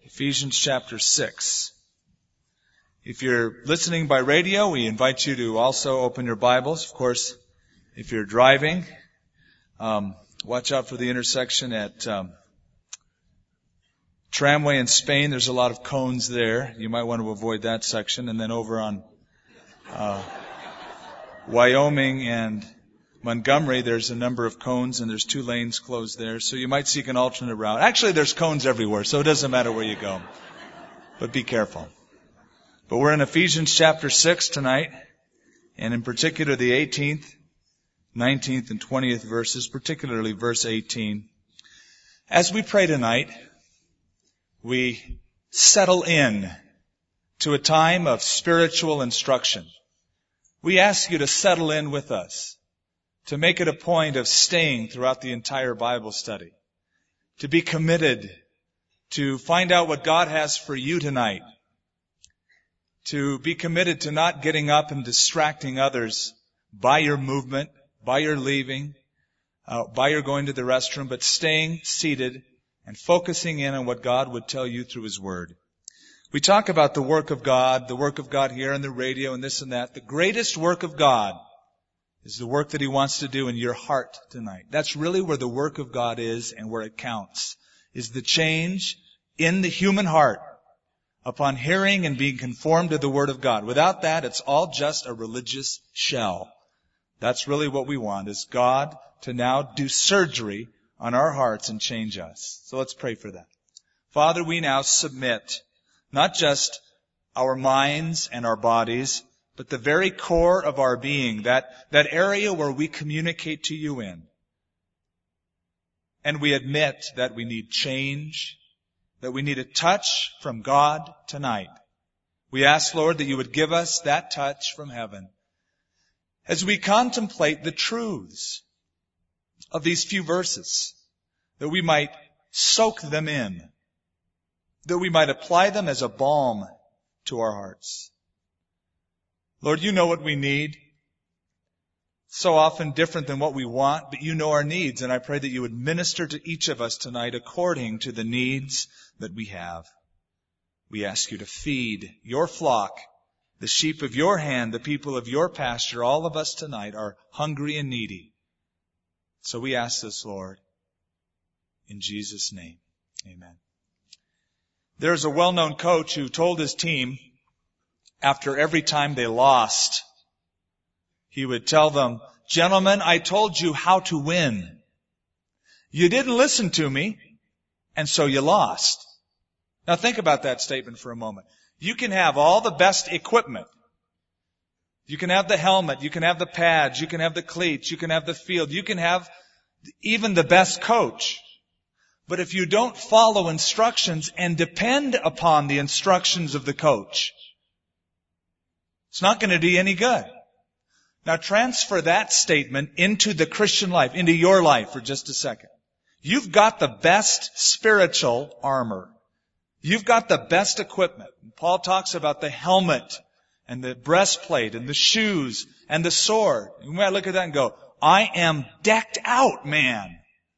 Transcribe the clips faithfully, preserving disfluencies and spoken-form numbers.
Ephesians chapter six. If you're listening by radio, we invite you to also open your Bibles. Of course, if you're driving, um, watch out for the intersection at um, Tramway in Spain. There's a lot of cones there. You might want to avoid that section. And then over on uh, Wyoming and Montgomery, there's a number of cones, and there's two lanes closed there. So you might seek an alternate route. Actually, there's cones everywhere, so it doesn't matter where you go. But be careful. But we're in Ephesians chapter six tonight, and in particular the eighteenth, nineteenth, and twentieth verses, particularly verse eighteen. As we pray tonight, we settle in to a time of spiritual instruction. We ask you to settle in with us, to make it a point of staying throughout the entire Bible study, to be committed to find out what God has for you tonight, to be committed to not getting up and distracting others by your movement, by your leaving, uh, by your going to the restroom, but staying seated and focusing in on what God would tell you through His Word. We talk about the work of God, the work of God here on the radio and this and that. The greatest work of God is the work that He wants to do in your heart tonight. That's really where the work of God is and where it counts, is the change in the human heart upon hearing and being conformed to the Word of God. Without that, it's all just a religious shell. That's really what we want, is God to now do surgery on our hearts and change us. So let's pray for that. Father, we now submit not just our minds and our bodies, but the very core of our being, that, that area where we communicate to you in. And we admit that we need change, that we need a touch from God tonight. We ask, Lord, that you would give us that touch from heaven as we contemplate the truths of these few verses, that we might soak them in, that we might apply them as a balm to our hearts. Lord, you know what we need. So often different than what we want, but you know our needs, and I pray that you would minister to each of us tonight according to the needs that we have. We ask you to feed your flock, the sheep of your hand, the people of your pasture. All of us tonight are hungry and needy. So we ask this, Lord, in Jesus' name. Amen. There's a well-known coach who told his team, after every time they lost, he would tell them, "Gentlemen, I told you how to win. You didn't listen to me, and so you lost." Now think about that statement for a moment. You can have all the best equipment. You can have the helmet, you can have the pads, you can have the cleats, you can have the field, you can have even the best coach. But if you don't follow instructions and depend upon the instructions of the coach, it's not going to do you any good. Now transfer that statement into the Christian life, into your life for just a second. You've got the best spiritual armor. You've got the best equipment. Paul talks about the helmet and the breastplate and the shoes and the sword. You might look at that and go, I am decked out, man.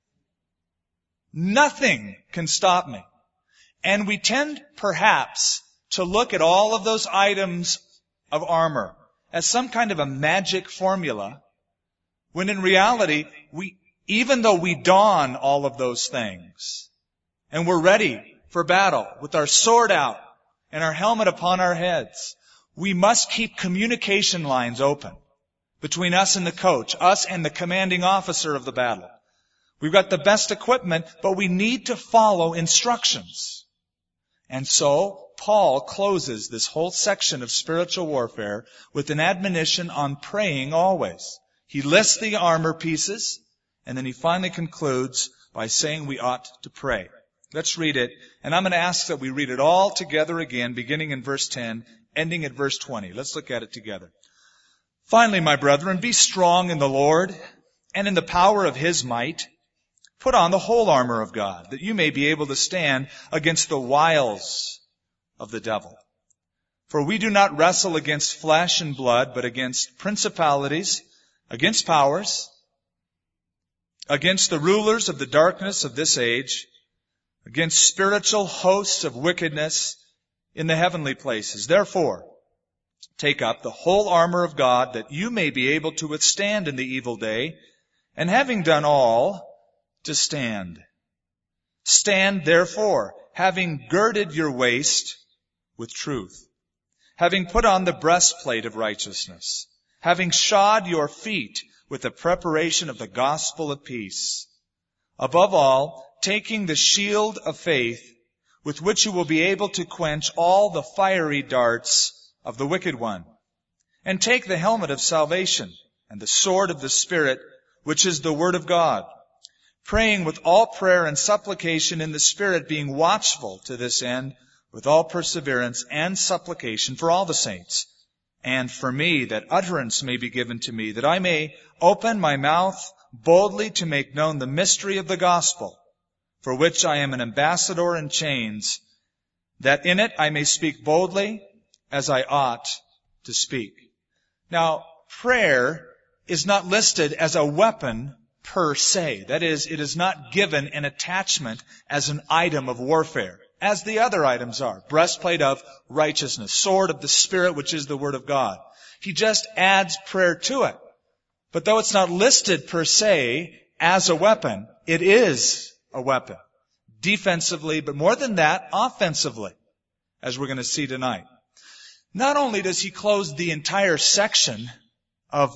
Nothing can stop me. And we tend perhaps to look at all of those items of armor as some kind of a magic formula, when in reality, we, even though we don all of those things, and we're ready for battle with our sword out and our helmet upon our heads, we must keep communication lines open between us and the coach, us and the commanding officer of the battle. We've got the best equipment, but we need to follow instructions. And so, Paul closes this whole section of spiritual warfare with an admonition on praying always. He lists the armor pieces, and then he finally concludes by saying we ought to pray. Let's read it, and I'm going to ask that we read it all together again, beginning in verse ten, ending at verse twenty. Let's look at it together. Finally, my brethren, be strong in the Lord and in the power of His might. Put on the whole armor of God, that you may be able to stand against the wiles of the devil. For we do not wrestle against flesh and blood, but against principalities, against powers, against the rulers of the darkness of this age, against spiritual hosts of wickedness in the heavenly places. Therefore, take up the whole armor of God, that you may be able to withstand in the evil day, and having done all, to stand. Stand therefore, having girded your waist with truth, having put on the breastplate of righteousness, having shod your feet with the preparation of the gospel of peace. Above all, taking the shield of faith, with which you will be able to quench all the fiery darts of the wicked one. And take the helmet of salvation and the sword of the Spirit, which is the word of God, praying with all prayer and supplication in the Spirit, being watchful to this end with all perseverance and supplication for all the saints, and for me, that utterance may be given to me, that I may open my mouth boldly to make known the mystery of the gospel, for which I am an ambassador in chains, that in it I may speak boldly as I ought to speak. Now, prayer is not listed as a weapon per se. That is, it is not given an attachment as an item of warfare, as the other items are. Breastplate of righteousness, sword of the Spirit, which is the word of God. He just adds prayer to it. But though it's not listed per se as a weapon, it is a weapon. Defensively, but more than that, offensively, as we're going to see tonight. Not only does he close the entire section of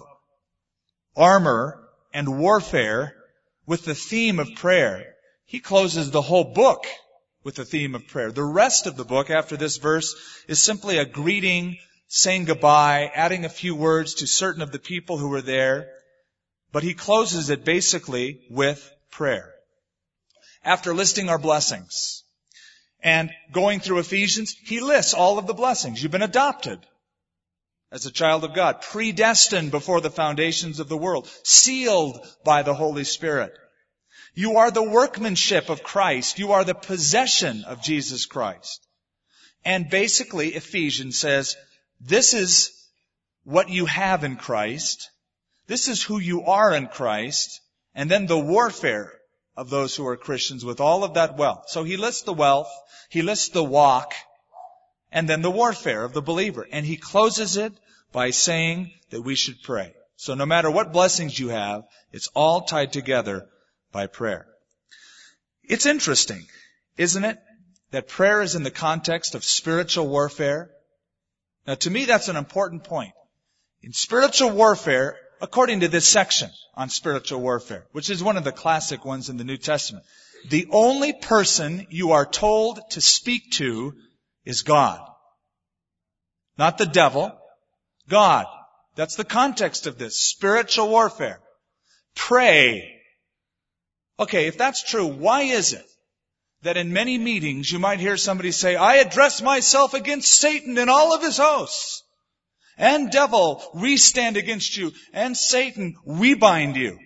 armor and warfare with the theme of prayer, he closes the whole book with the theme of prayer. The rest of the book after this verse is simply a greeting, saying goodbye, adding a few words to certain of the people who were there. But he closes it basically with prayer. After listing our blessings and going through Ephesians, he lists all of the blessings. You've been adopted as a child of God, predestined before the foundations of the world, sealed by the Holy Spirit. You are the workmanship of Christ. You are the possession of Jesus Christ. And basically, Ephesians says, this is what you have in Christ. This is who you are in Christ. And then the warfare of those who are Christians with all of that wealth. So he lists the wealth, he lists the walk, and then the warfare of the believer. And he closes it by saying that we should pray. So no matter what blessings you have, it's all tied together by prayer. It's interesting, isn't it, that prayer is in the context of spiritual warfare? Now to me that's an important point. In spiritual warfare, according to this section on spiritual warfare, which is one of the classic ones in the New Testament, the only person you are told to speak to is God. Not the devil, God. That's the context of this, spiritual warfare. Pray. Okay, if that's true, why is it that in many meetings you might hear somebody say, I address myself against Satan and all of his hosts. And devil, we stand against you. And Satan, we bind you.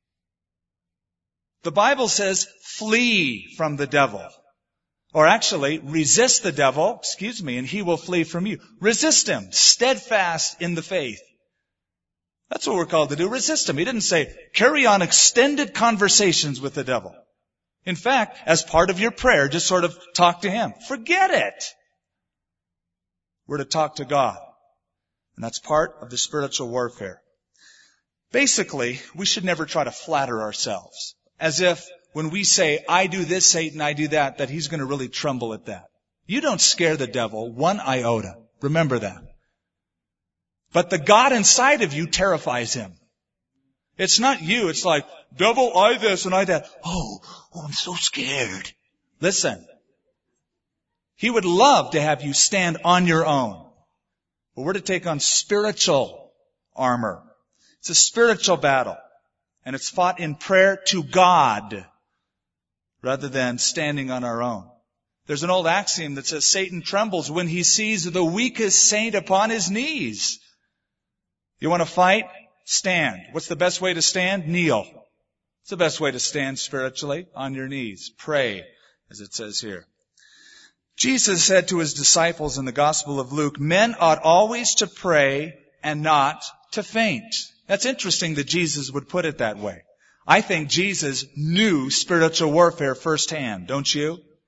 The Bible says, flee from the devil. Or actually, resist the devil, excuse me, and he will flee from you. Resist him, steadfast in the faith. That's what we're called to do, resist him. He didn't say, carry on extended conversations with the devil. In fact, as part of your prayer, just sort of talk to him. Forget it. We're to talk to God. And that's part of the spiritual warfare. Basically, we should never try to flatter ourselves. As if when we say, I do this, Satan, I do that, that he's going to really tremble at that. You don't scare the devil one iota. Remember that. But the God inside of you terrifies him. It's not you. It's like, devil, I this and I that. Oh, oh, I'm so scared. Listen. He would love to have you stand on your own. But we're to take on spiritual armor. It's a spiritual battle. And it's fought in prayer to God rather than standing on our own. There's an old axiom that says Satan trembles when he sees the weakest saint upon his knees. You want to fight? Stand. What's the best way to stand? Kneel. It's the best way to stand spiritually, on your knees. Pray, as it says here. Jesus said to his disciples in the Gospel of Luke, men ought always to pray and not to faint. That's interesting that Jesus would put it that way. I think Jesus knew spiritual warfare firsthand, don't you?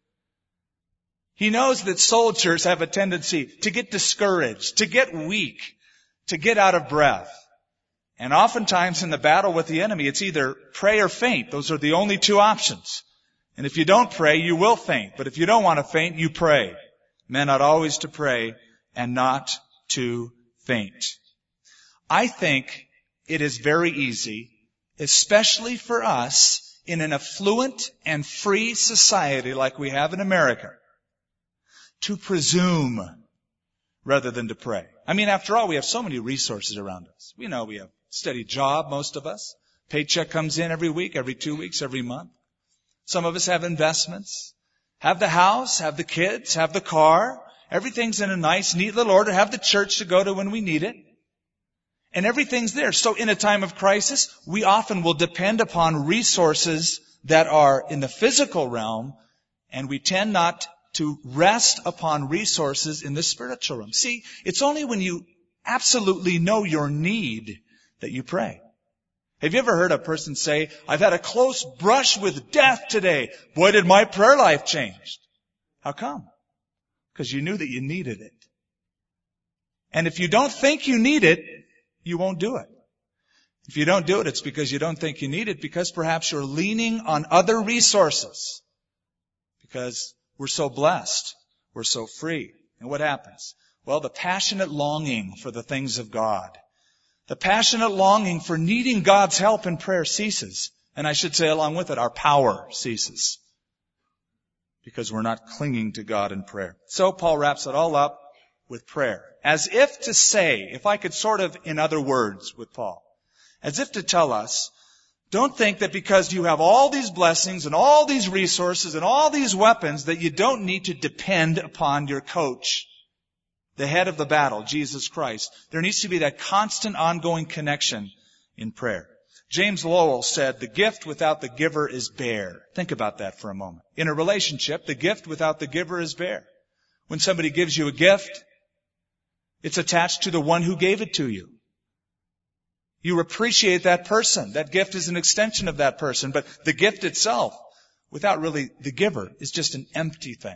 He knows that soldiers have a tendency to get discouraged, to get weak, to get out of breath. And oftentimes in the battle with the enemy, it's either pray or faint. Those are the only two options. And if you don't pray, you will faint. But if you don't want to faint, you pray. Men ought always to pray and not to faint. I think it is very easy, especially for us in an affluent and free society like we have in America, to presume rather than to pray. I mean, after all, we have so many resources around us. We know we have a steady job, most of us. Paycheck comes in every week, every two weeks, every month. Some of us have investments, have the house, have the kids, have the car. Everything's in a nice, neat little order. Have the church to go to when we need it. And everything's there. So in a time of crisis, we often will depend upon resources that are in the physical realm, and we tend not to rest upon resources in the spiritual realm. See, it's only when you absolutely know your need that you pray. Have you ever heard a person say, I've had a close brush with death today. Boy, did my prayer life change. How come? Because you knew that you needed it. And if you don't think you need it, you won't do it. If you don't do it, it's because you don't think you need it, because perhaps you're leaning on other resources. Because we're so blessed. We're so free. And what happens? Well, the passionate longing for the things of God, the passionate longing for needing God's help in prayer ceases. And I should say along with it, our power ceases. Because we're not clinging to God in prayer. So Paul wraps it all up with prayer. As if to say, if I could sort of in other words with Paul, as if to tell us, don't think that because you have all these blessings and all these resources and all these weapons that you don't need to depend upon your coach, the head of the battle, Jesus Christ. There needs to be that constant ongoing connection in prayer. James Lowell said, the gift without the giver is bare. Think about that for a moment. In a relationship, the gift without the giver is bare. When somebody gives you a gift, it's attached to the one who gave it to you. You appreciate that person. That gift is an extension of that person. But the gift itself, without really the giver, is just an empty thing.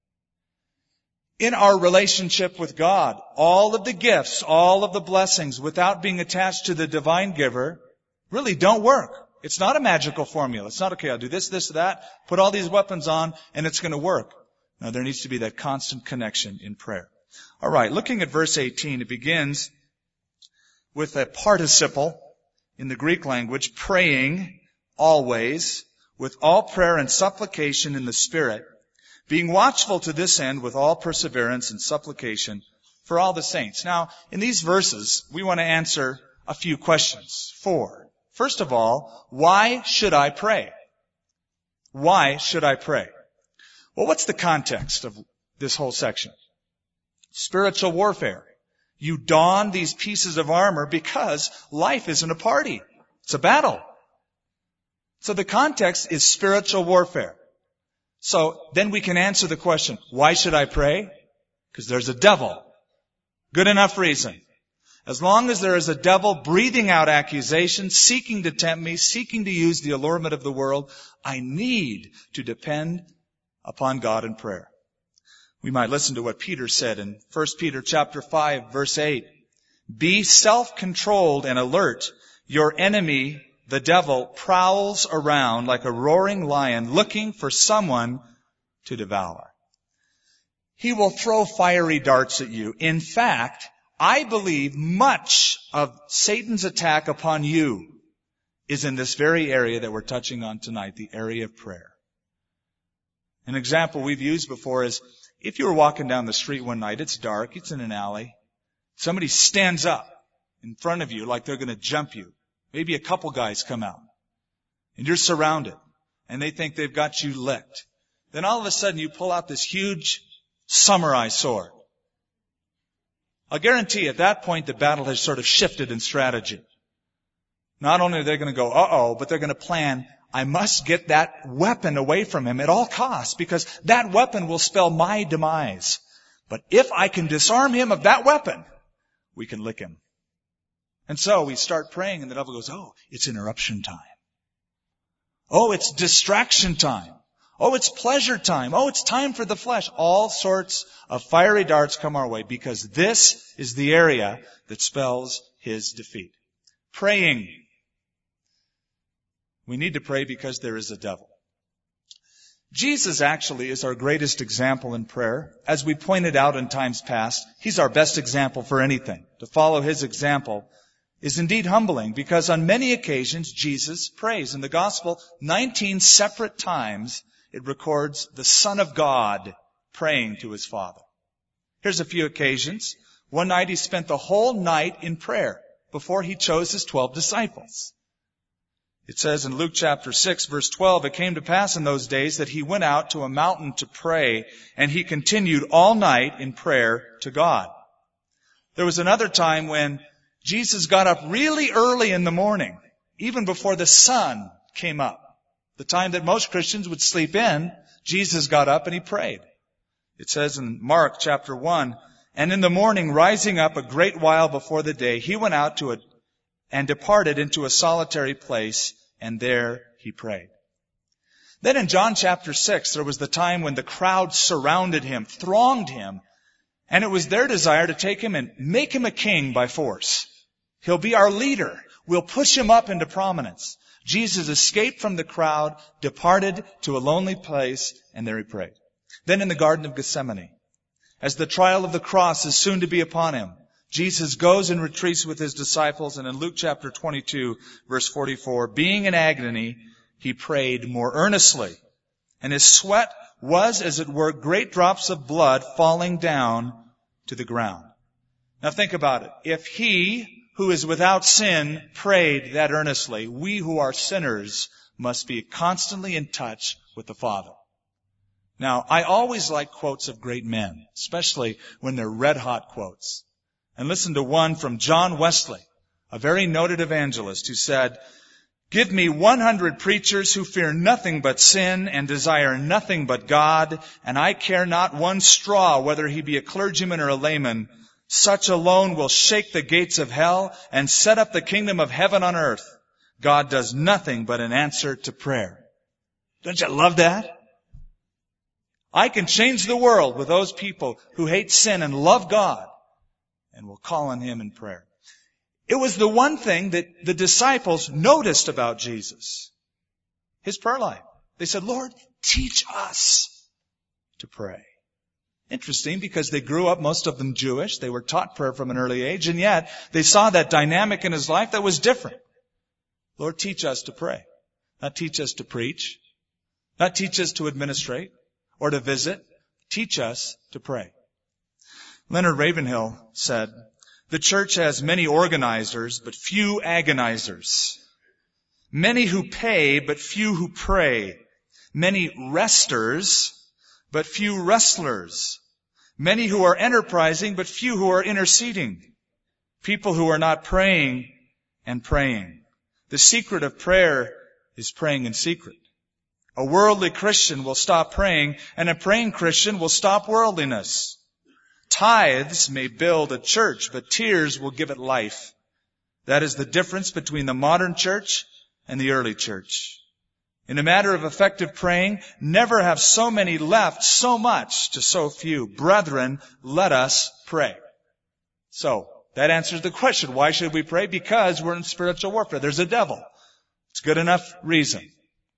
In our relationship with God, all of the gifts, all of the blessings, without being attached to the divine giver, really don't work. It's not a magical formula. It's not, okay, I'll do this, this, that, put all these weapons on, and it's going to work. No, there needs to be that constant connection in prayer. All right, looking at verse eighteen, it begins with a participle in the Greek language, praying always with all prayer and supplication in the Spirit, being watchful to this end with all perseverance and supplication for all the saints. Now, in these verses, we want to answer a few questions. Four. First of all, why should I pray? Why should I pray? Well, what's the context of this whole section? Spiritual warfare. You don these pieces of armor because life isn't a party. It's a battle. So the context is spiritual warfare. So then we can answer the question, why should I pray? Because there's a devil. Good enough reason. As long as there is a devil breathing out accusations, seeking to tempt me, seeking to use the allurement of the world, I need to depend upon God in prayer. We might listen to what Peter said in First Peter chapter five, verse eight. Be self-controlled and alert. Your enemy, the devil, prowls around like a roaring lion looking for someone to devour. He will throw fiery darts at you. In fact, I believe much of Satan's attack upon you is in this very area that we're touching on tonight, the area of prayer. An example we've used before is, if you were walking down the street one night, it's dark, it's in an alley, somebody stands up in front of you like they're going to jump you. Maybe a couple guys come out, and you're surrounded, and they think they've got you licked. Then all of a sudden you pull out this huge samurai sword. I'll guarantee at that point the battle has sort of shifted in strategy. Not only are they going to go, uh-oh, but they're going to plan, I must get that weapon away from him at all costs, because that weapon will spell my demise. But if I can disarm him of that weapon, we can lick him. And so we start praying, and the devil goes, oh, it's interruption time. Oh, it's distraction time. Oh, it's pleasure time. Oh, it's time for the flesh. All sorts of fiery darts come our way because this is the area that spells his defeat. Praying. We need to pray because there is a devil. Jesus actually is our greatest example in prayer. As we pointed out in times past, he's our best example for anything. To follow his example is indeed humbling because on many occasions Jesus prays. In the gospel, nineteen separate times it records the Son of God praying to his Father. Here's a few occasions. One night he spent the whole night in prayer before he chose his twelve disciples. It says in Luke chapter six, verse twelve, it came to pass in those days that he went out to a mountain to pray, and he continued all night in prayer to God. There was another time when Jesus got up really early in the morning, even before the sun came up. The time that most Christians would sleep in, Jesus got up and he prayed. It says in Mark chapter one, and in the morning, rising up a great while before the day, he went out to a and departed into a solitary place, and there he prayed. Then in John chapter six, there was the time when the crowd surrounded him, thronged him, and it was their desire to take him and make him a king by force. He'll be our leader. We'll push him up into prominence. Jesus escaped from the crowd, departed to a lonely place, and there he prayed. Then in the Garden of Gethsemane, as the trial of the cross is soon to be upon him, Jesus goes and retreats with his disciples, and in Luke chapter twenty-two, verse forty-four, being in agony, he prayed more earnestly, and his sweat was, as it were, great drops of blood falling down to the ground. Now think about it. If he who is without sin prayed that earnestly, we who are sinners must be constantly in touch with the Father. Now, I always like quotes of great men, especially when they're red-hot quotes. And listen to one from John Wesley, a very noted evangelist, who said, give me one hundred preachers who fear nothing but sin and desire nothing but God, and I care not one straw whether he be a clergyman or a layman. Such alone will shake the gates of hell and set up the kingdom of heaven on earth. God does nothing but an answer to prayer. Don't you love that? I can change the world with those people who hate sin and love God and will call on him in prayer. It was the one thing that the disciples noticed about Jesus. His prayer life. They said, Lord, teach us to pray. Interesting, because they grew up, most of them Jewish. They were taught prayer from an early age, and yet they saw that dynamic in his life that was different. Lord, teach us to pray. Not teach us to preach. Not teach us to administrate or to visit. Teach us to pray. Leonard Ravenhill said, the church has many organizers, but few agonizers. Many who pay, but few who pray. Many resters, but few wrestlers. Many who are enterprising, but few who are interceding. People who are not praying and praying. The secret of prayer is praying in secret. A worldly Christian will stop praying, and a praying Christian will stop worldliness. Tithes may build a church, but tears will give it life. That is the difference between the modern church and the early church. In a matter of effective praying, never have so many left so much to so few. Brethren, let us pray. So, that answers the question. Why should we pray? Because we're in spiritual warfare. There's a devil. It's good enough reason.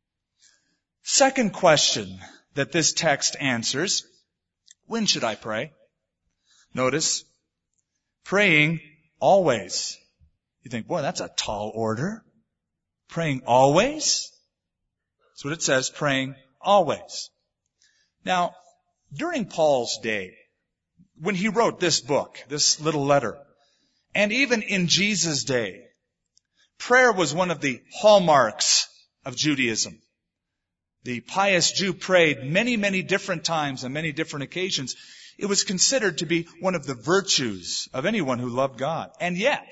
Second question that this text answers, when should I pray? Notice, praying always. You think, boy, that's a tall order. Praying always? That's what it says, praying always. Now, during Paul's day, when he wrote this book, this little letter, and even in Jesus' day, prayer was one of the hallmarks of Judaism. The pious Jew prayed many, many different times on many different occasions. It was considered to be one of the virtues of anyone who loved God. And yet,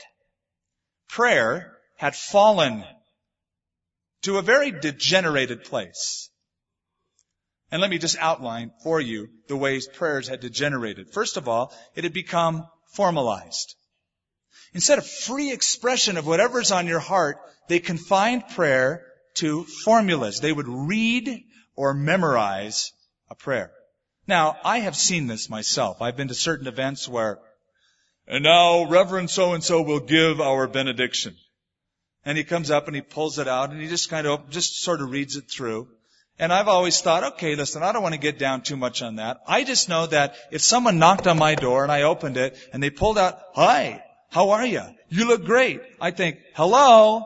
prayer had fallen to a very degenerated place. And let me just outline for you the ways prayers had degenerated. First of all, it had become formalized. Instead of free expression of whatever's on your heart, they confined prayer to formulas. They would read or memorize a prayer. Now, I have seen this myself. I've been to certain events where, and now Reverend so-and-so will give our benediction. And he comes up and he pulls it out and he just kind of, just sort of reads it through. And I've always thought, okay, listen, I don't want to get down too much on that. I just know that if someone knocked on my door and I opened it and they pulled out, hi, how are you? You look great. I think, hello,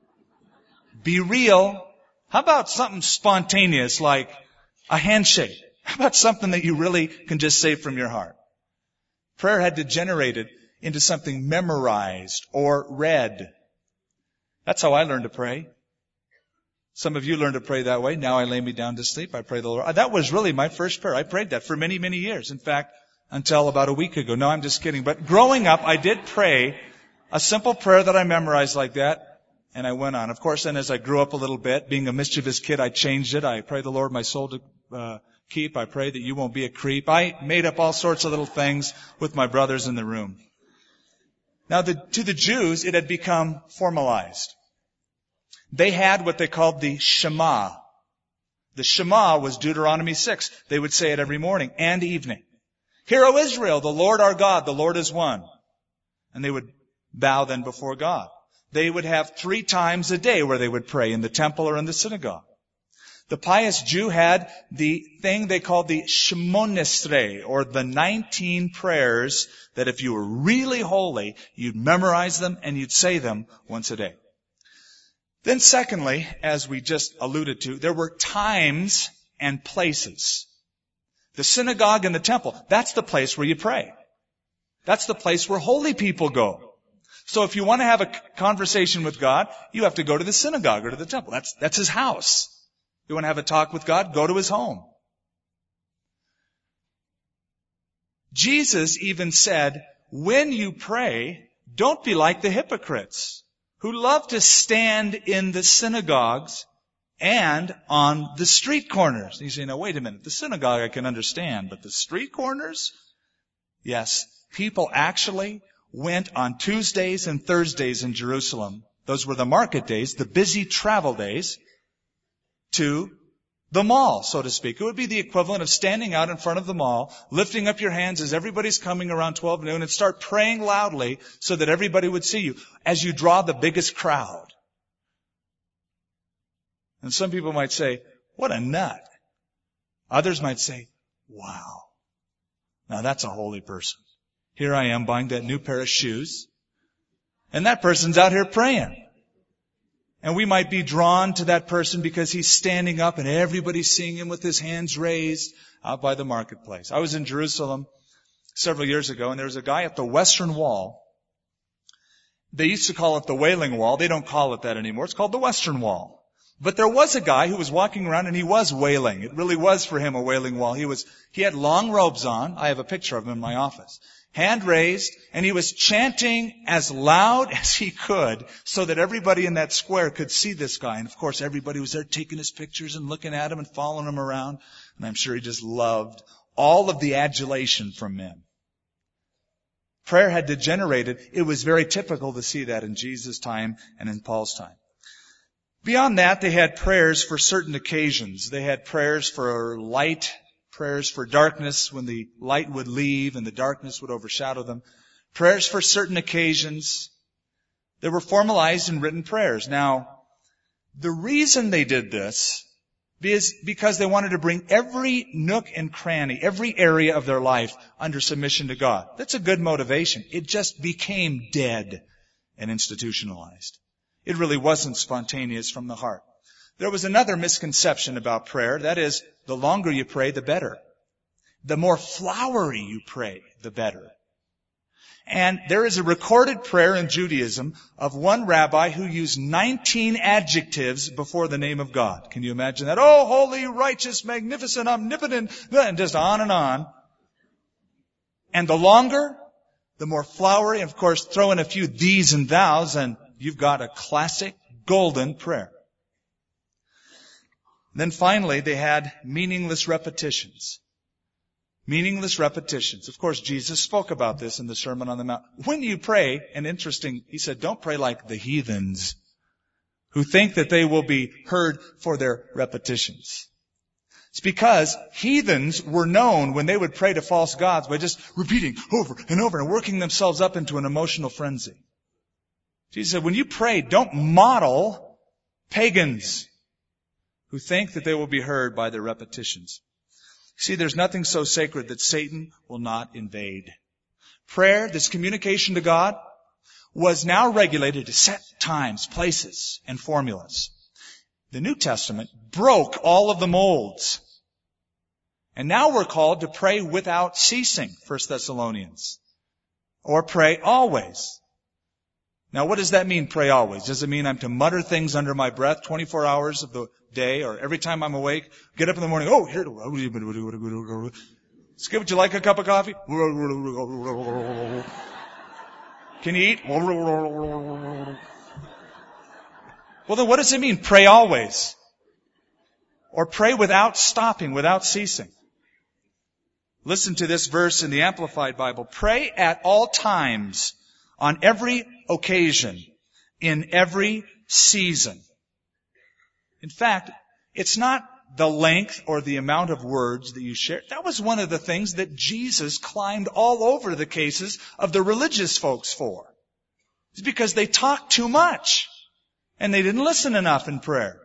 be real. How about something spontaneous like a handshake? How about something that you really can just say from your heart? Prayer had degenerated into something memorized or read. That's how I learned to pray. Some of you learned to pray that way. Now I lay me down to sleep. I pray the Lord. That was really my first prayer. I prayed that for many, many years. In fact, until about a week ago. No, I'm just kidding. But growing up, I did pray a simple prayer that I memorized like that. And I went on. Of course, then as I grew up a little bit, being a mischievous kid, I changed it. I pray the Lord my soul to uh, keep. I pray that you won't be a creep. I made up all sorts of little things with my brothers in the room. Now, the, to the Jews, it had become formalized. They had what they called the Shema. The Shema was Deuteronomy six. They would say it every morning and evening. Hear, O Israel, the Lord our God, the Lord is one. And they would bow then before God. They would have three times a day where they would pray in the temple or in the synagogue. The pious Jew had the thing they called the Shemona Esrei, or the nineteen prayers that if you were really holy, you'd memorize them and you'd say them once a day. Then secondly, as we just alluded to, there were times and places. The synagogue and the temple, that's the place where you pray. That's the place where holy people go. So if you want to have a conversation with God, you have to go to the synagogue or to the temple. That's, that's his house. You want to have a talk with God, go to his home. Jesus even said, when you pray, don't be like the hypocrites who love to stand in the synagogues and on the street corners. And you say, now wait a minute, the synagogue I can understand, but the street corners? Yes, people actually went on Tuesdays and Thursdays in Jerusalem. Those were the market days, the busy travel days, to the mall, so to speak. It would be the equivalent of standing out in front of the mall, lifting up your hands as everybody's coming around twelve noon and start praying loudly so that everybody would see you as you draw the biggest crowd. And some people might say, what a nut. Others might say, wow. Now that's a holy person. Here I am buying that new pair of shoes, and that person's out here praying. And we might be drawn to that person because he's standing up and everybody's seeing him with his hands raised out by the marketplace. I was in Jerusalem several years ago, and there was a guy at the Western Wall. They used to call it the Wailing Wall. They don't call it that anymore. It's called the Western Wall. But there was a guy who was walking around and he was wailing. It really was for him a wailing wall. He was, he had long robes on. I have a picture of him in my office. Hand raised, and he was chanting as loud as he could so that everybody in that square could see this guy. And of course, everybody was there taking his pictures and looking at him and following him around. And I'm sure he just loved all of the adulation from men. Prayer had degenerated. It was very typical to see that in Jesus' time and in Paul's time. Beyond that, they had prayers for certain occasions. They had prayers for light, prayers for darkness when the light would leave and the darkness would overshadow them. Prayers for certain occasions. They were formalized in written prayers. Now, the reason they did this is because they wanted to bring every nook and cranny, every area of their life under submission to God. That's a good motivation. It just became dead and institutionalized. It really wasn't spontaneous from the heart. There was another misconception about prayer. That is, the longer you pray, the better. The more flowery you pray, the better. And there is a recorded prayer in Judaism of one rabbi who used nineteen adjectives before the name of God. Can you imagine that? Oh, holy, righteous, magnificent, omnipotent, and just on and on. And the longer, the more flowery. Of course, throw in a few these and thous, and you've got a classic golden prayer. Then finally, they had meaningless repetitions. Meaningless repetitions. Of course, Jesus spoke about this in the Sermon on the Mount. When you pray, and interesting, he said, don't pray like the heathens who think that they will be heard for their repetitions. It's because heathens were known when they would pray to false gods by just repeating over and over and working themselves up into an emotional frenzy. Jesus said, when you pray, don't model pagans who think that they will be heard by their repetitions. See, there's nothing so sacred that Satan will not invade. Prayer, this communication to God, was now regulated to set times, places, and formulas. The New Testament broke all of the molds. And now we're called to pray without ceasing, First Thessalonians. Or pray always. Now what does that mean, pray always? Does it mean I'm to mutter things under my breath twenty-four hours of the day, or every time I'm awake, get up in the morning, oh, here, Skip, would you like a cup of coffee? Can you eat? Well, then what does it mean, pray always? Or pray without stopping, without ceasing? Listen to this verse in the Amplified Bible. Pray at all times, on every occasion, in every season. In fact, it's not the length or the amount of words that you share. That was one of the things that Jesus climbed all over the cases of the religious folks for. It's because they talked too much and they didn't listen enough in prayer.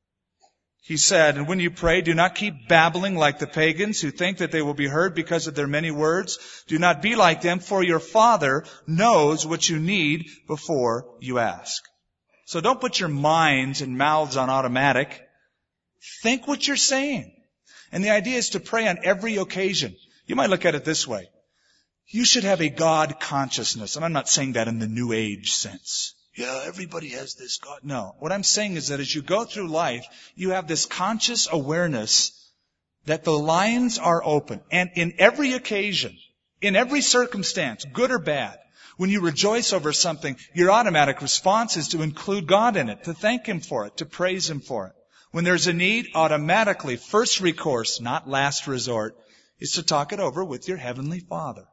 He said, and when you pray, do not keep babbling like the pagans who think that they will be heard because of their many words. Do not be like them, for your Father knows what you need before you ask. So don't put your minds and mouths on automatic. Think what you're saying. And the idea is to pray on every occasion. You might look at it this way. You should have a God consciousness. And I'm not saying that in the New Age sense. Yeah, everybody has this God. No. What I'm saying is that as you go through life, you have this conscious awareness that the lines are open. And in every occasion, in every circumstance, good or bad, when you rejoice over something, your automatic response is to include God in it, to thank Him for it, to praise Him for it. When there's a need, automatically, first recourse, not last resort, is to talk it over with your Heavenly Father.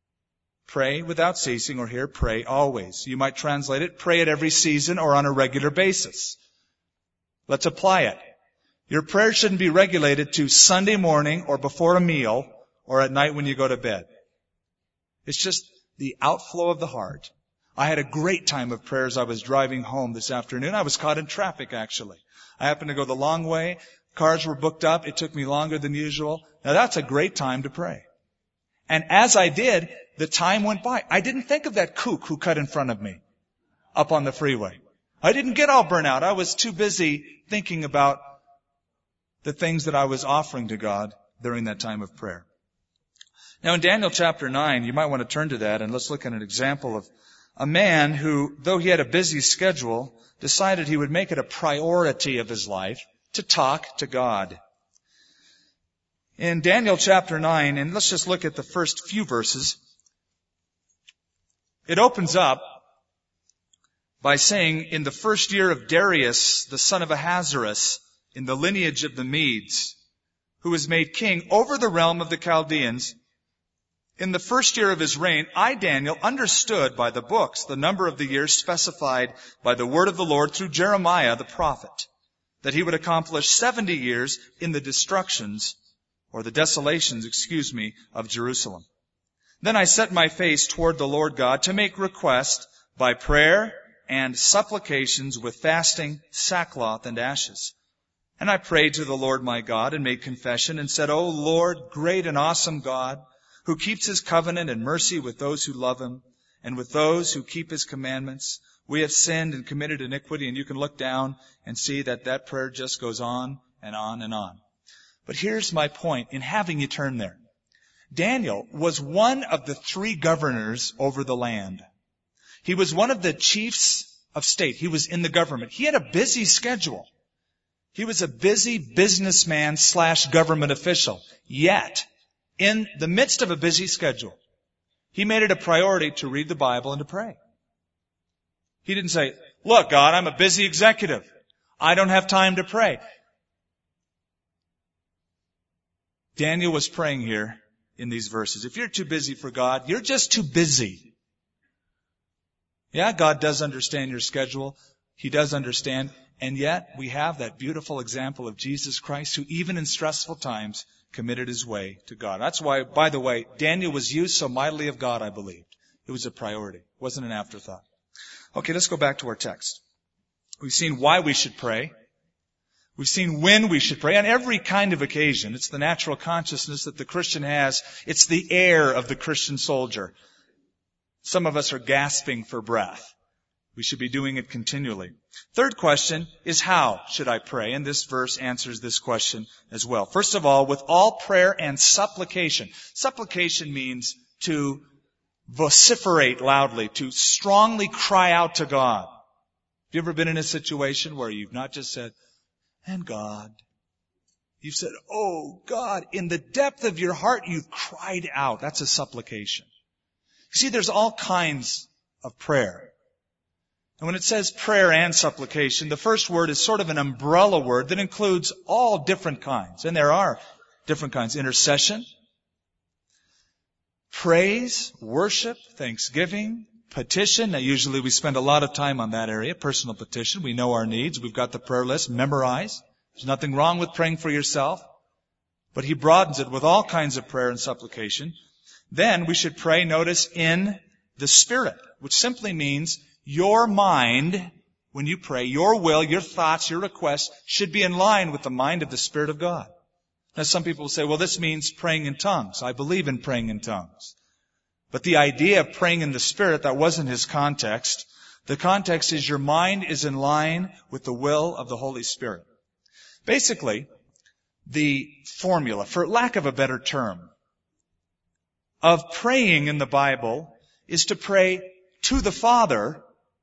Pray without ceasing, or here, pray always. You might translate it, pray at every season or on a regular basis. Let's apply it. Your prayer shouldn't be regulated to Sunday morning or before a meal or at night when you go to bed. It's just the outflow of the heart. I had a great time of prayer as I was driving home this afternoon. I was caught in traffic, actually. I happened to go the long way. Cars were booked up. It took me longer than usual. Now that's a great time to pray. And as I did, the time went by. I didn't think of that kook who cut in front of me up on the freeway. I didn't get all burnt out. I was too busy thinking about the things that I was offering to God during that time of prayer. Now in Daniel chapter nine, you might want to turn to that and let's look at an example of a man who, though he had a busy schedule, decided he would make it a priority of his life to talk to God. In Daniel chapter nine, and let's just look at the first few verses, it opens up by saying, in the first year of Darius, the son of Ahasuerus, in the lineage of the Medes, who was made king over the realm of the Chaldeans, in the first year of his reign, I, Daniel, understood by the books the number of the years specified by the word of the Lord through Jeremiah the prophet, that he would accomplish seventy years in the destructions, or the desolations, excuse me, of Jerusalem. Then I set my face toward the Lord God to make request by prayer and supplications with fasting, sackcloth, and ashes. And I prayed to the Lord my God and made confession and said, O Lord, great and awesome God, who keeps His covenant and mercy with those who love Him and with those who keep His commandments, we have sinned and committed iniquity. And you can look down and see that that prayer just goes on and on and on. But here's my point in having you turn there. Daniel was one of the three governors over the land. He was one of the chiefs of state. He was in the government. He had a busy schedule. He was a busy businessman slash government official. Yet, in the midst of a busy schedule, he made it a priority to read the Bible and to pray. He didn't say, look, God, I'm a busy executive. I don't have time to pray. Daniel was praying here in these verses. If you're too busy for God, you're just too busy. Yeah, God does understand your schedule. He does understand. And yet, we have that beautiful example of Jesus Christ, who even in stressful times committed his way to God. That's why, by the way, Daniel was used so mightily of God, I believed. It was a priority. It wasn't an afterthought. Okay, let's go back to our text. We've seen why we should pray. We've seen when we should pray on every kind of occasion. It's the natural consciousness that the Christian has. It's the air of the Christian soldier. Some of us are gasping for breath. We should be doing it continually. Third question is, how should I pray? And this verse answers this question as well. First of all, with all prayer and supplication. Supplication means to vociferate loudly, to strongly cry out to God. Have you ever been in a situation where you've not just said, and God? You've said, oh God, in the depth of your heart you've cried out. That's a supplication. You see, there's all kinds of prayer. And when it says prayer and supplication, the first word is sort of an umbrella word that includes all different kinds. And there are different kinds. Intercession, praise, worship, thanksgiving, petition. Now usually we spend a lot of time on that area. Personal petition. We know our needs. We've got the prayer list memorized. There's nothing wrong with praying for yourself. But he broadens it with all kinds of prayer and supplication. Then we should pray, notice, in the Spirit, which simply means your mind, when you pray, your will, your thoughts, your requests should be in line with the mind of the Spirit of God. Now some people will say, well, this means praying in tongues. I believe in praying in tongues. But the idea of praying in the Spirit, that wasn't his context. The context is your mind is in line with the will of the Holy Spirit. Basically, the formula, for lack of a better term, of praying in the Bible is to pray to the Father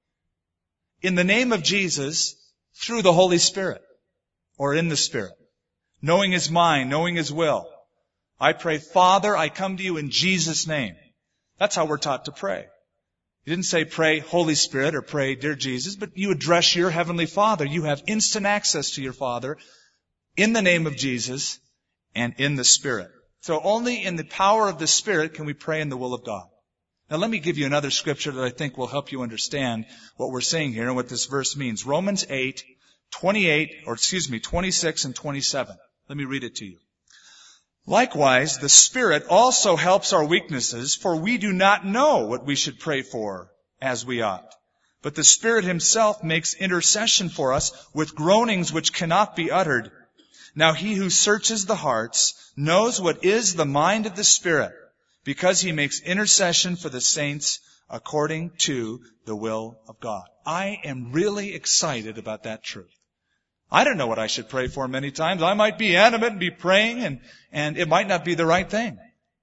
in the name of Jesus through the Holy Spirit, or in the Spirit, knowing his mind, knowing his will. I pray, Father, I come to you in Jesus' name. That's how we're taught to pray. You didn't say pray Holy Spirit or pray dear Jesus, but you address your Heavenly Father. You have instant access to your Father in the name of Jesus and in the Spirit. So only in the power of the Spirit can we pray in the will of God. Now let me give you another scripture that I think will help you understand what we're saying here and what this verse means. Romans eight, twenty-eight, or excuse me, twenty-six and twenty-seven. Let me read it to you. Likewise, the Spirit also helps our weaknesses, for we do not know what we should pray for as we ought. But the Spirit himself makes intercession for us with groanings which cannot be uttered. Now he who searches the hearts knows what is the mind of the Spirit, because he makes intercession for the saints according to the will of God. I am really excited about that truth. I don't know what I should pray for many times. I might be animate and be praying, and, and it might not be the right thing.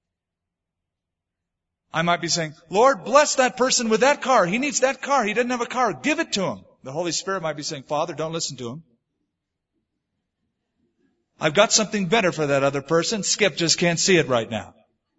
I might be saying, Lord, bless that person with that car. He needs that car. He doesn't have a car. Give it to him. The Holy Spirit might be saying, Father, don't listen to him. I've got something better for that other person. Skip just can't see it right now.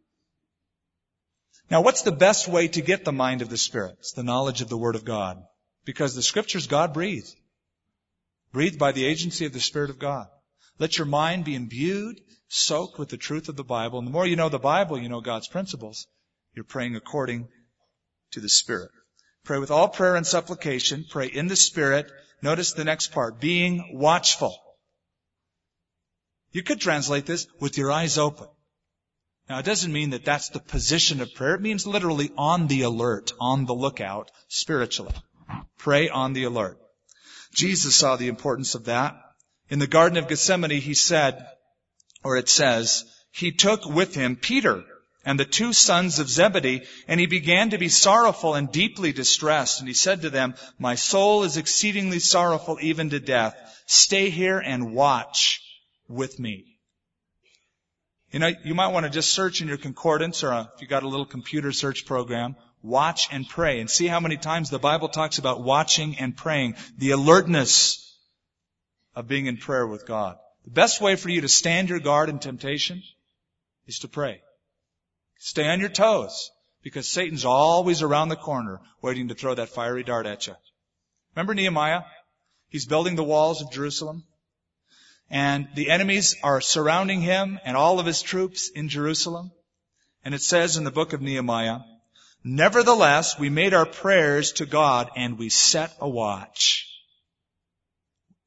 Now, what's the best way to get the mind of the Spirit? It's the knowledge of the Word of God. Because the Scriptures God breathed. Breathed by the agency of the Spirit of God. Let your mind be imbued, soaked with the truth of the Bible. And the more you know the Bible, you know God's principles. You're praying according to the Spirit. Pray with all prayer and supplication. Pray in the Spirit. Notice the next part. Being watchful. You could translate this with your eyes open. Now, it doesn't mean that that's the position of prayer. It means literally on the alert, on the lookout, spiritually. Pray on the alert. Jesus saw the importance of that. In the Garden of Gethsemane, he said, or it says, he took with him Peter and the two sons of Zebedee, and he began to be sorrowful and deeply distressed. And he said to them, my soul is exceedingly sorrowful, even to death. Stay here and watch with me. You know, you might want to just search in your concordance, or if you got a little computer search program, watch and pray, and see how many times the Bible talks about watching and praying, the alertness of being in prayer with God. The best way for you to stand your guard in temptation is to pray. Stay on your toes, because Satan's always around the corner waiting to throw that fiery dart at you. Remember Nehemiah? He's building the walls of Jerusalem. And the enemies are surrounding him and all of his troops in Jerusalem. And it says in the book of Nehemiah, nevertheless, we made our prayers to God and we set a watch.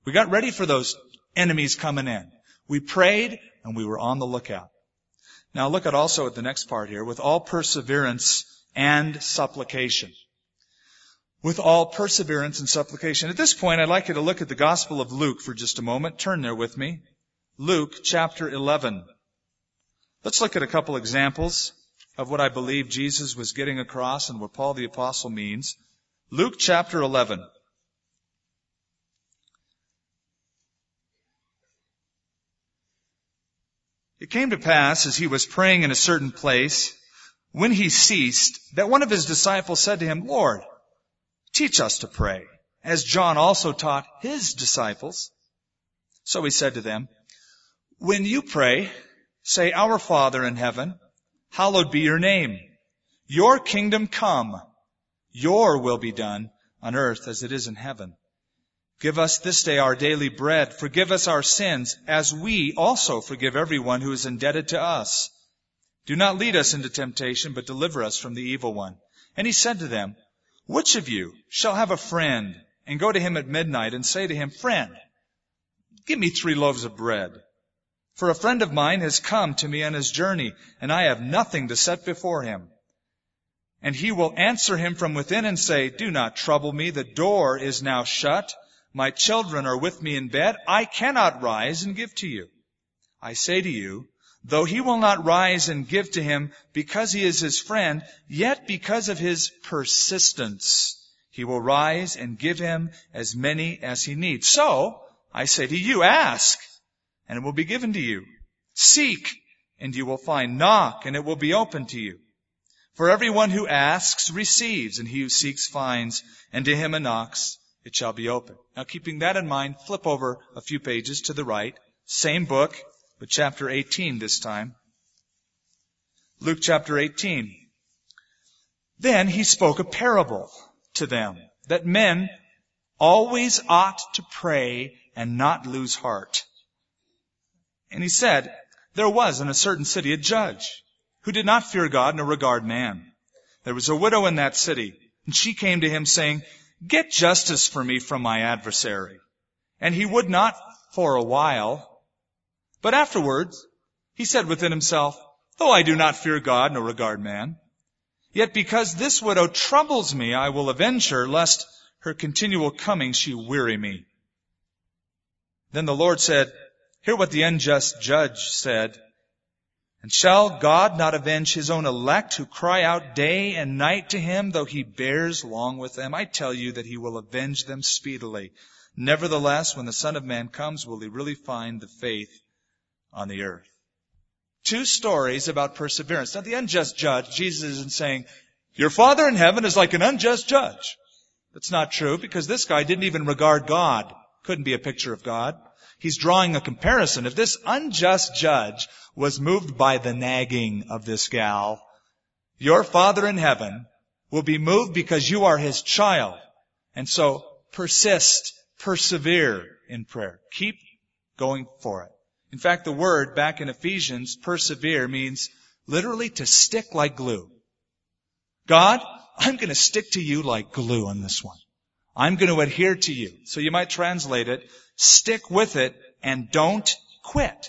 We got ready for those enemies coming in. We prayed and we were on the lookout. Now look at also at the next part here, with all perseverance and supplication. With all perseverance and supplication. At this point, I'd like you to look at the Gospel of Luke for just a moment. Turn there with me. Luke chapter eleven. Let's look at a couple examples of what I believe Jesus was getting across and what Paul the Apostle means. Luke chapter eleven. It came to pass, as he was praying in a certain place, when he ceased, that one of his disciples said to him, Lord, teach us to pray, as John also taught his disciples. So he said to them, when you pray, say, Our Father in heaven, hallowed be your name. Your kingdom come. Your will be done on earth as it is in heaven. Give us this day our daily bread. Forgive us our sins, as we also forgive everyone who is indebted to us. Do not lead us into temptation, but deliver us from the evil one. And he said to them, which of you shall have a friend, and go to him at midnight, and say to him, Friend, give me three loaves of bread. For a friend of mine has come to me on his journey, and I have nothing to set before him. And he will answer him from within and say, Do not trouble me, the door is now shut. My children are with me in bed. I cannot rise and give to you. I say to you, though he will not rise and give to him because he is his friend, yet because of his persistence, he will rise and give him as many as he needs. So, I say to you, ask, and it will be given to you. Seek, and you will find. Knock, and it will be opened to you. For everyone who asks receives, and he who seeks finds, and to him who knocks it shall be opened. Now, keeping that in mind, flip over a few pages to the right. Same book, but chapter eighteen this time. Luke chapter eighteen. Then he spoke a parable to them, that men always ought to pray and not lose heart. And he said, there was in a certain city a judge who did not fear God nor regard man. There was a widow in that city, and she came to him saying, Get justice for me from my adversary. And he would not for a while. But afterwards, he said within himself, Though I do not fear God nor regard man, yet because this widow troubles me, I will avenge her, lest her continual coming she weary me. Then the Lord said, Hear what the unjust judge said. And shall God not avenge his own elect who cry out day and night to him, though he bears long with them? I tell you that he will avenge them speedily. Nevertheless, when the Son of Man comes, will he really find the faith on the earth? Two stories about perseverance. Now, the unjust judge, Jesus isn't saying, Your Father in heaven is like an unjust judge. That's not true, because this guy didn't even regard God. Couldn't be a picture of God. He's drawing a comparison. If this unjust judge was moved by the nagging of this gal, your Father in heaven will be moved because you are his child. And so persist, persevere in prayer. Keep going for it. In fact, the word back in Ephesians, persevere, means literally to stick like glue. God, I'm going to stick to you like glue on this one. I'm going to adhere to you. So you might translate it, stick with it and don't quit.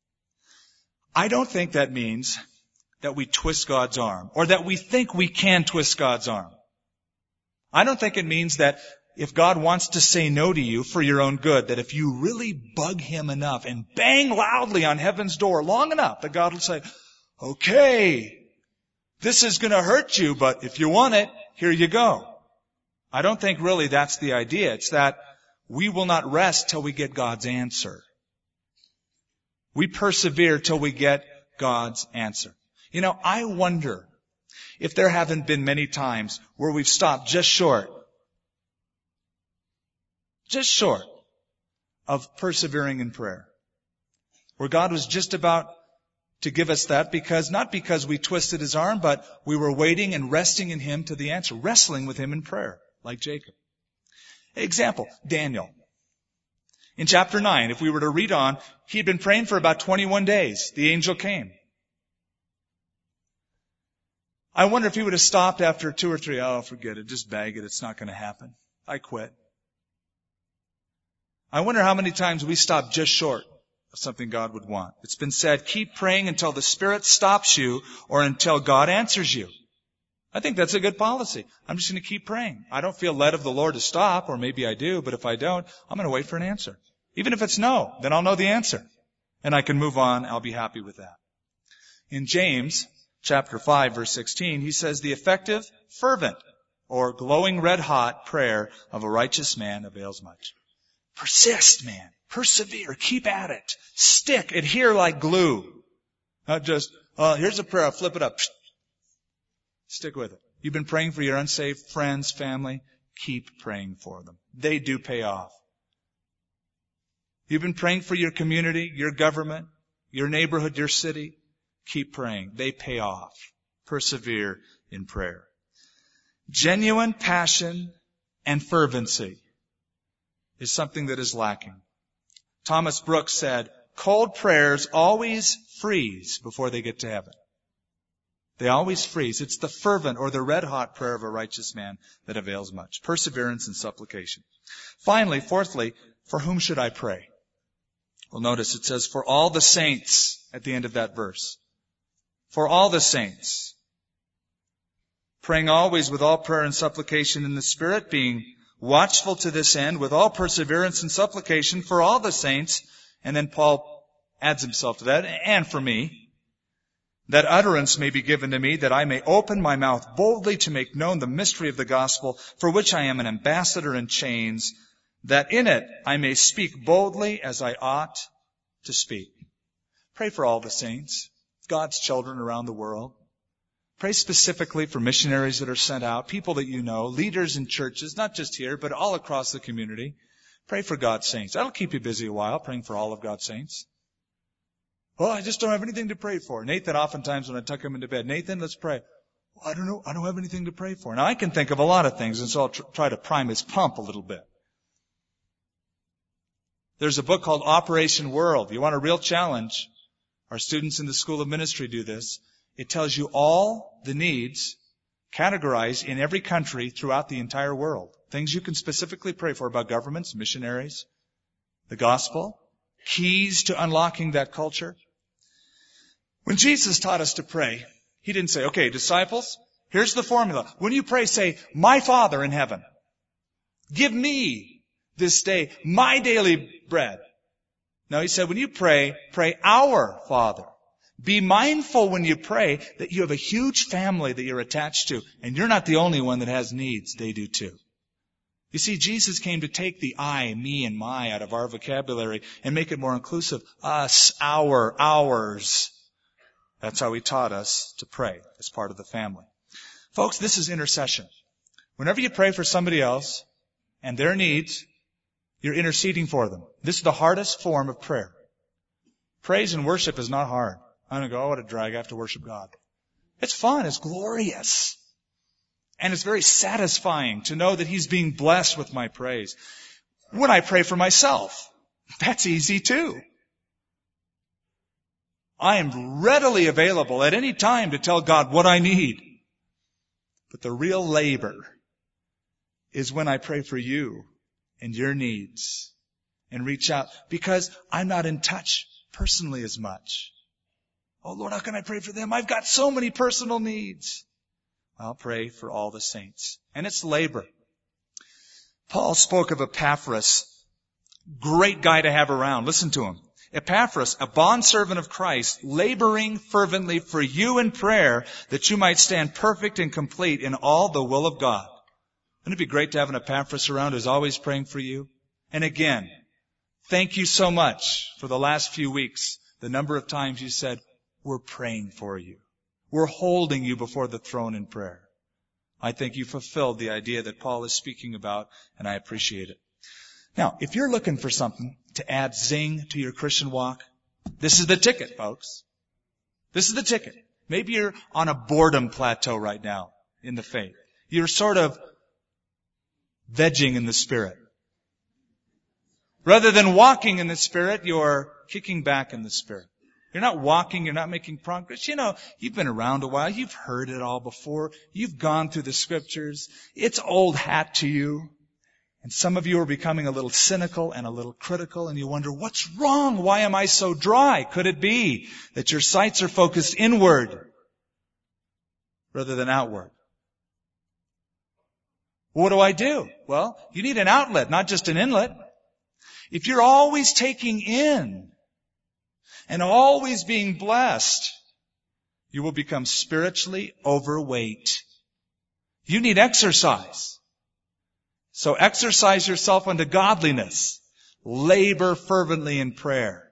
I don't think that means that we twist God's arm or that we think we can twist God's arm. I don't think it means that if God wants to say no to you for your own good, that if you really bug him enough and bang loudly on heaven's door long enough, that God will say, okay, this is going to hurt you, but if you want it, here you go. I don't think really that's the idea. It's that we will not rest till we get God's answer. We persevere till we get God's answer. You know, I wonder if there haven't been many times where we've stopped just short, just short of persevering in prayer, where God was just about to give us that because, not because we twisted his arm, but we were waiting and resting in him to the answer, wrestling with him in prayer, like Jacob. Example, Daniel. In chapter nine, if we were to read on, he had been praying for about twenty-one days. The angel came. I wonder if he would have stopped after two or three. Oh, forget it. Just bag it. It's not going to happen. I quit. I wonder how many times we stop just short of something God would want. It's been said, keep praying until the Spirit stops you or until God answers you. I think that's a good policy. I'm just going to keep praying. I don't feel led of the Lord to stop, or maybe I do, but if I don't, I'm going to wait for an answer. Even if it's no, then I'll know the answer. And I can move on. I'll be happy with that. In James chapter five, verse sixteen, he says, the effective, fervent, or glowing red-hot prayer of a righteous man avails much. Persist, man. Persevere. Keep at it. Stick. Adhere like glue. Not just, oh, here's a prayer. I'll flip it up. Stick with it. You've been praying for your unsaved friends, family. Keep praying for them. They do pay off. You've been praying for your community, your government, your neighborhood, your city. Keep praying. They pay off. Persevere in prayer. Genuine passion and fervency is something that is lacking. Thomas Brooks said, cold prayers always freeze before they get to heaven. They always freeze. It's the fervent or the red-hot prayer of a righteous man that avails much. Perseverance and supplication. Finally, fourthly, for whom should I pray? Well, notice it says, for all the saints at the end of that verse. For all the saints. Praying always with all prayer and supplication in the Spirit, being watchful to this end with all perseverance and supplication for all the saints. And then Paul adds himself to that, and for me, that utterance may be given to me, that I may open my mouth boldly to make known the mystery of the gospel, for which I am an ambassador in chains, that in it I may speak boldly as I ought to speak. Pray for all the saints, God's children around the world. Pray specifically for missionaries that are sent out, people that you know, leaders in churches, not just here, but all across the community. Pray for God's saints. That'll keep you busy a while, praying for all of God's saints. Well, I just don't have anything to pray for. Nathan, oftentimes when I tuck him into bed, Nathan, let's pray. Well, I don't know. I don't have anything to pray for. Now, I can think of a lot of things, and so I'll tr- try to prime his pump a little bit. There's a book called Operation World. You want a real challenge? Our students in the School of Ministry do this. It tells you all the needs categorized in every country throughout the entire world. Things you can specifically pray for about governments, missionaries, the gospel, keys to unlocking that culture. When Jesus taught us to pray, He didn't say, okay, disciples, here's the formula. When you pray, say, my Father in heaven, give me this day my daily bread. No, He said, when you pray, pray our Father. Be mindful when you pray that you have a huge family that you're attached to, and you're not the only one that has needs. They do too. You see, Jesus came to take the I, me, and my out of our vocabulary and make it more inclusive. Us, our, ours. That's how He taught us to pray as part of the family. Folks, this is intercession. Whenever you pray for somebody else and their needs, you're interceding for them. This is the hardest form of prayer. Praise and worship is not hard. I'm going to go, oh, what a drag. I have to worship God. It's fun. It's glorious. And it's very satisfying to know that He's being blessed with my praise. When I pray for myself, that's easy too. I am readily available at any time to tell God what I need. But the real labor is when I pray for you and your needs and reach out, because I'm not in touch personally as much. Oh Lord, how can I pray for them? I've got so many personal needs. I'll pray for all the saints. And it's labor. Paul spoke of Epaphras, great guy to have around. Listen to him. Epaphras, a bondservant of Christ, laboring fervently for you in prayer, that you might stand perfect and complete in all the will of God. Wouldn't it be great to have an Epaphras around who's always praying for you? And again, thank you so much for the last few weeks, the number of times you said, we're praying for you. We're holding you before the throne in prayer. I think you fulfilled the idea that Paul is speaking about, and I appreciate it. Now, if you're looking for something to add zing to your Christian walk, this is the ticket, folks. This is the ticket. Maybe you're on a boredom plateau right now in the faith. You're sort of vegging in the Spirit. Rather than walking in the Spirit, you're kicking back in the Spirit. You're not walking, you're not making progress. You know, you've been around a while, you've heard it all before, you've gone through the Scriptures, it's old hat to you. And some of you are becoming a little cynical and a little critical, and you wonder, what's wrong? Why am I so dry? Could it be that your sights are focused inward rather than outward? What do I do? Well, you need an outlet, not just an inlet. If you're always taking in and always being blessed, you will become spiritually overweight. You need exercise. So exercise yourself unto godliness. Labor fervently in prayer.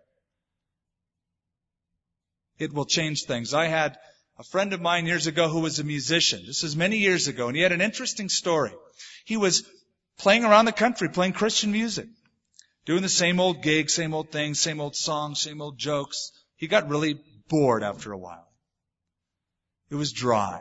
It will change things. I had a friend of mine years ago who was a musician. This is many years ago, and he had an interesting story. He was playing around the country, playing Christian music, doing the same old gigs, same old things, same old songs, same old jokes. He got really bored after a while. It was dry.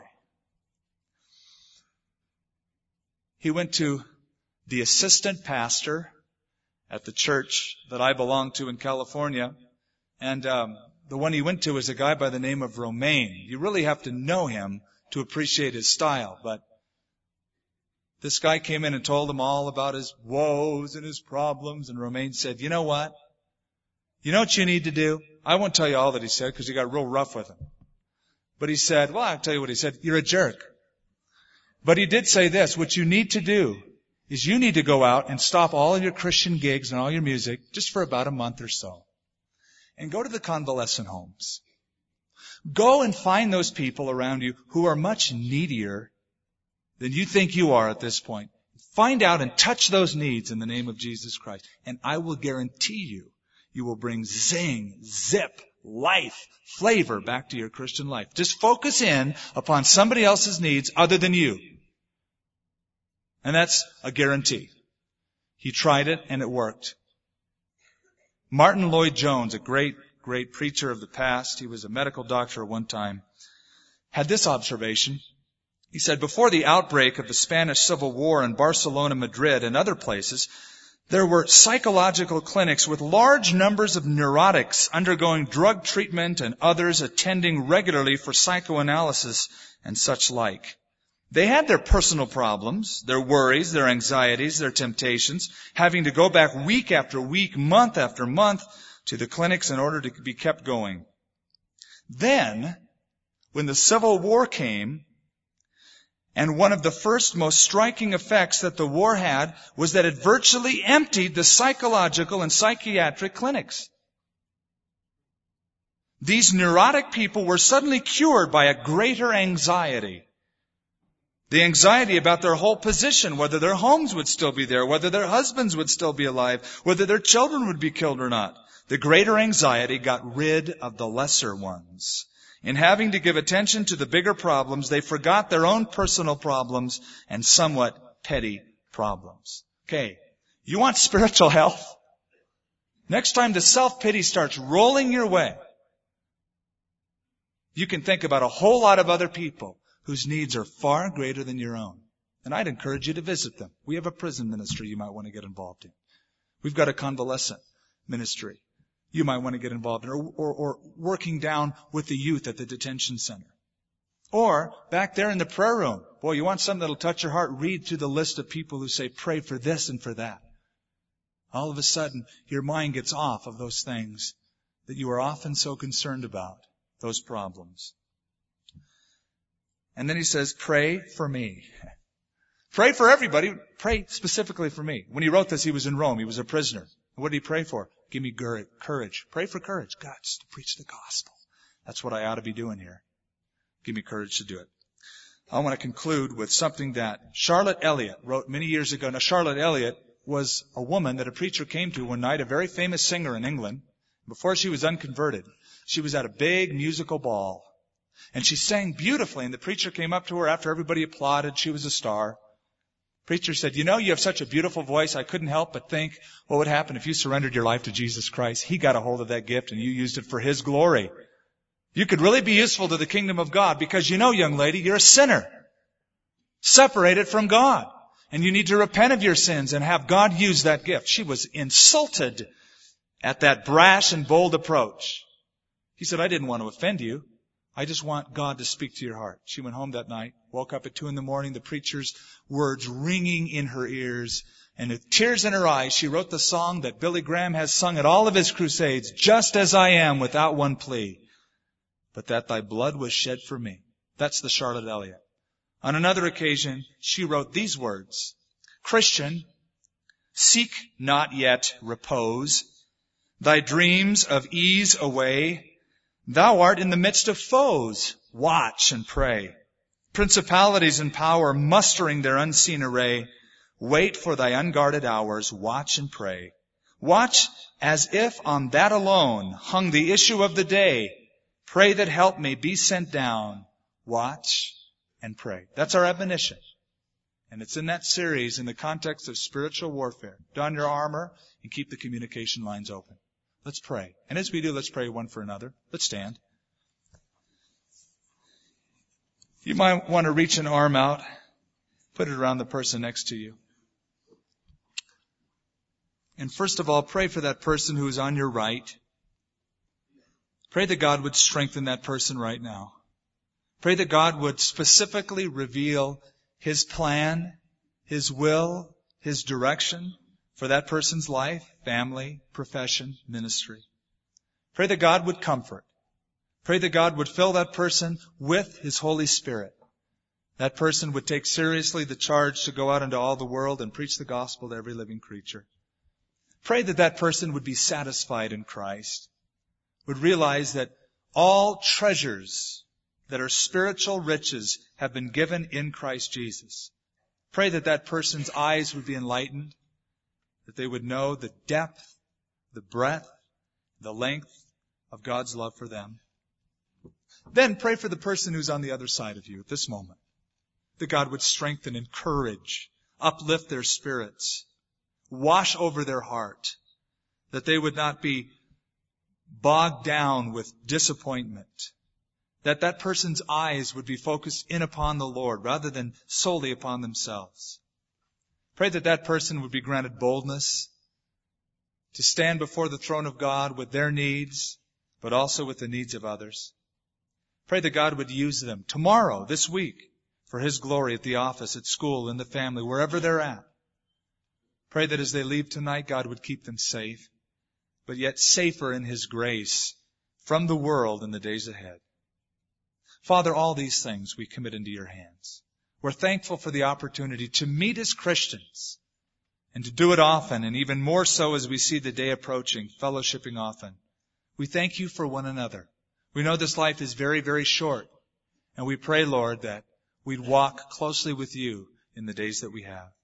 He went to the assistant pastor at the church that I belong to in California, and um, the one he went to is a guy by the name of Romaine. You really have to know him to appreciate his style, but this guy came in and told him all about his woes and his problems, and Romaine said, you know what? You know what you need to do? I won't tell you all that he said because he got real rough with him. But he said, well, I'll tell you what he said. You're a jerk. But he did say this, what you need to do is you need to go out and stop all of your Christian gigs and all your music just for about a month or so. And go to the convalescent homes. Go and find those people around you who are much needier than you think you are at this point. Find out and touch those needs in the name of Jesus Christ. And I will guarantee you, you will bring zing, zip, life, flavor back to your Christian life. Just focus in upon somebody else's needs other than you. And that's a guarantee. He tried it and it worked. Martin Lloyd-Jones, a great, great preacher of the past, he was a medical doctor at one time, had this observation. He said, before the outbreak of the Spanish Civil War in Barcelona, Madrid, and other places, there were psychological clinics with large numbers of neurotics undergoing drug treatment and others attending regularly for psychoanalysis and such like. They had their personal problems, their worries, their anxieties, their temptations, having to go back week after week, month after month to the clinics in order to be kept going. Then, when the Civil War came, and one of the first most striking effects that the war had was that it virtually emptied the psychological and psychiatric clinics. These neurotic people were suddenly cured by a greater anxiety. The anxiety about their whole position, whether their homes would still be there, whether their husbands would still be alive, whether their children would be killed or not. The greater anxiety got rid of the lesser ones. In having to give attention to the bigger problems, they forgot their own personal problems and somewhat petty problems. Okay, you want spiritual health? Next time the self-pity starts rolling your way, you can think about a whole lot of other people whose needs are far greater than your own. And I'd encourage you to visit them. We have a prison ministry you might want to get involved in. We've got a convalescent ministry you might want to get involved in, or, or, or working down with the youth at the detention center. Or back there in the prayer room. Boy, you want something that'll touch your heart? Read through the list of people who say, pray for this and for that. All of a sudden, your mind gets off of those things that you are often so concerned about, those problems. And then he says, pray for me. Pray for everybody. Pray specifically for me. When he wrote this, he was in Rome. He was a prisoner. What did he pray for? Give me courage. Pray for courage. God, just to preach the gospel. That's what I ought to be doing here. Give me courage to do it. I want to conclude with something that Charlotte Elliott wrote many years ago. Now, Charlotte Elliott was a woman that a preacher came to one night, a very famous singer in England. Before she was unconverted, she was at a big musical ball. And she sang beautifully, and the preacher came up to her after everybody applauded. She was a star. Preacher said, you know, you have such a beautiful voice. I couldn't help but think what would happen if you surrendered your life to Jesus Christ. He got a hold of that gift and you used it for His glory. You could really be useful to the kingdom of God because you know, young lady, you're a sinner, separated from God. And you need to repent of your sins and have God use that gift. She was insulted at that brash and bold approach. He said, I didn't want to offend you. I just want God to speak to your heart. She went home that night, woke up at two in the morning, the preacher's words ringing in her ears, and with tears in her eyes, she wrote the song that Billy Graham has sung at all of his crusades, just as I am, without one plea, but that thy blood was shed for me. That's the Charlotte Elliott. On another occasion, she wrote these words, Christian, seek not yet repose, thy dreams of ease away. Thou art in the midst of foes, watch and pray. Principalities and power mustering their unseen array. Wait for thy unguarded hours, watch and pray. Watch as if on that alone hung the issue of the day. Pray that help may be sent down. Watch and pray. That's our admonition. And it's in that series in the context of spiritual warfare. Don your armor and keep the communication lines open. Let's pray. And as we do, let's pray one for another. Let's stand. You might want to reach an arm out. Put it around the person next to you. And first of all, pray for that person who is on your right. Pray that God would strengthen that person right now. Pray that God would specifically reveal His plan, His will, His direction for that person's life, family, profession, ministry. Pray that God would comfort. Pray that God would fill that person with His Holy Spirit. That person would take seriously the charge to go out into all the world and preach the gospel to every living creature. Pray that that person would be satisfied in Christ, would realize that all treasures that are spiritual riches have been given in Christ Jesus. Pray that that person's eyes would be enlightened, that they would know the depth, the breadth, the length of God's love for them. Then pray for the person who's on the other side of you at this moment, that God would strengthen, encourage, uplift their spirits, wash over their heart, that they would not be bogged down with disappointment, that that person's eyes would be focused in upon the Lord rather than solely upon themselves. Pray that that person would be granted boldness to stand before the throne of God with their needs, but also with the needs of others. Pray that God would use them tomorrow, this week, for His glory at the office, at school, in the family, wherever they're at. Pray that as they leave tonight, God would keep them safe, but yet safer in His grace from the world in the days ahead. Father, all these things we commit into your hands. We're thankful for the opportunity to meet as Christians and to do it often, and even more so as we see the day approaching, fellowshipping often. We thank you for one another. We know this life is very, very short, and we pray, Lord, that we'd walk closely with you in the days that we have.